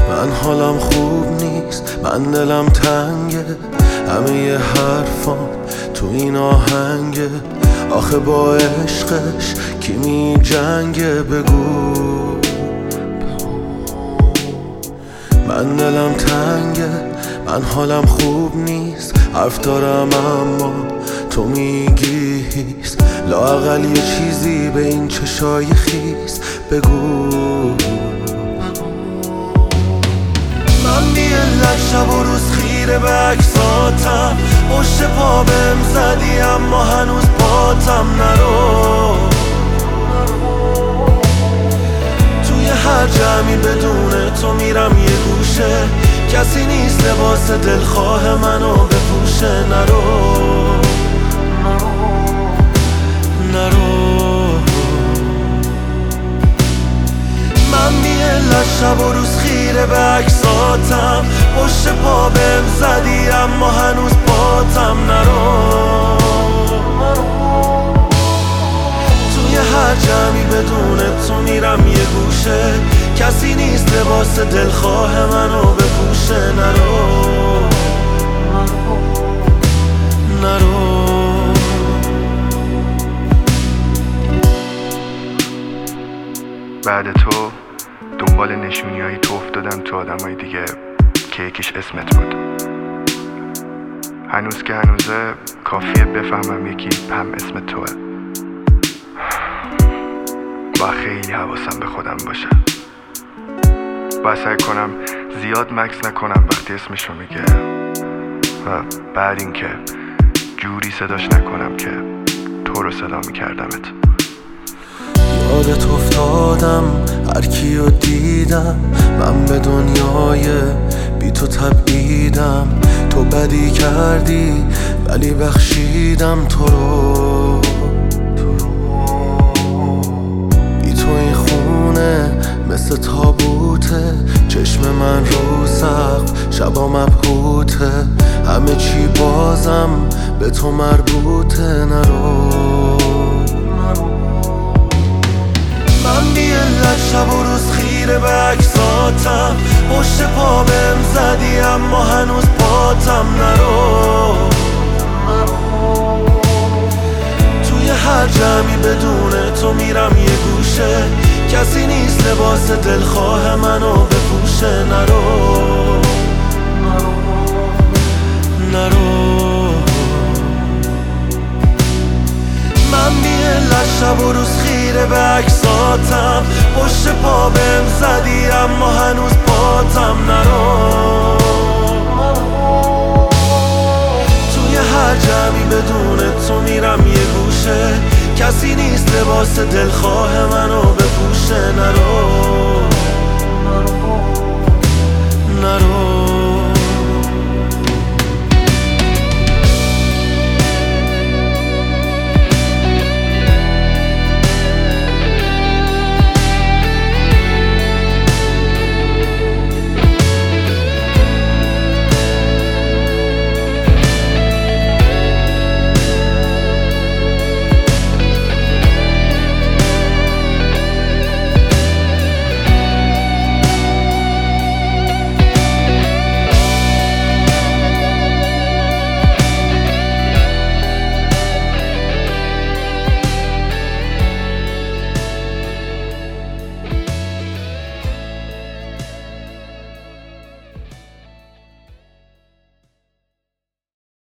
من حالم خوب نیست، من دلم تنگه، همه ی حرفام تو این آهنگه. آخه با عشقش کی می جنگه؟ بگو. من دلم تنگه، من حالم خوب نیست، حرف دارم اما تو میگی هیس. لااقل یه چیزی به این چشای خیس بگو. من بی علت شب و روز خیره به عکساتم، پشت پا بهم زدی اما هنوز پاتم. نرو توی هر جمعی بدون تو میرم یه گوشه، کسی نیست لباس دلخواه منو بپوشه. نرو من بی علت شب و روز خیره به عکساتم، پشت پا بهم زدی اما هنوز پاتم. نرو توی هر جمعی بدون تو میرم یه گوشه، کسی نیست لباس دلخواه منو بپوشه. نرو بعد تو دنبال نشونیایی تو افتادم تو آدمای دیگه که یکیش اسمت بود. هنوز که هنوزه کافیه بفهمم یکی هم اسم توه. با خیلی حواسم به خودم باشه، باید سعی کنم زیاد مکس نکنم وقتی اسمشو میگه، و بعد اینکه جوری صداش نکنم که تو رو صدا میکردمت. یادت افتادم هر کیو دیدم، من به دنیای بی تو تبعیدم. تو بدی کردی ولی بخشیدم تو رو. بی تو این خونه مثل تابوته، چشم من رو سقف شبا مبهوته، همه چی بازم به تو مربوطه. نرو من بی علت شب و روز خیره به عکساتم، پشت پا بهم زدی اما هنوز پاتم. نرو توی هر جمعی بدون تو میرم یه گوشه، کسی نیست لباس دلخواه منو بپوشه. نرو من بی علت شب و روز خیره به عکساتم، پشت پا بهم زدی